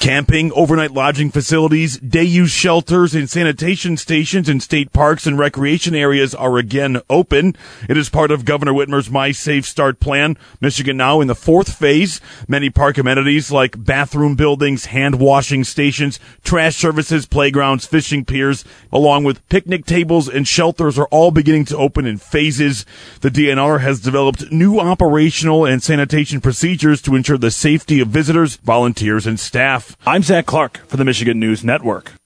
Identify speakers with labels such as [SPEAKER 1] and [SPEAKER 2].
[SPEAKER 1] Camping, overnight lodging facilities, day-use shelters, and sanitation stations in state parks and recreation areas are again open. It is part of Governor Whitmer's My Safe Start plan. Michigan now in the fourth phase. Many park amenities like bathroom buildings, hand-washing stations, trash services, playgrounds, fishing piers, along with picnic tables and shelters are all beginning to open in phases. The DNR has developed new operational and sanitation procedures to ensure the safety of visitors, volunteers, and staff. I'm Zach Clark for the Michigan News Network.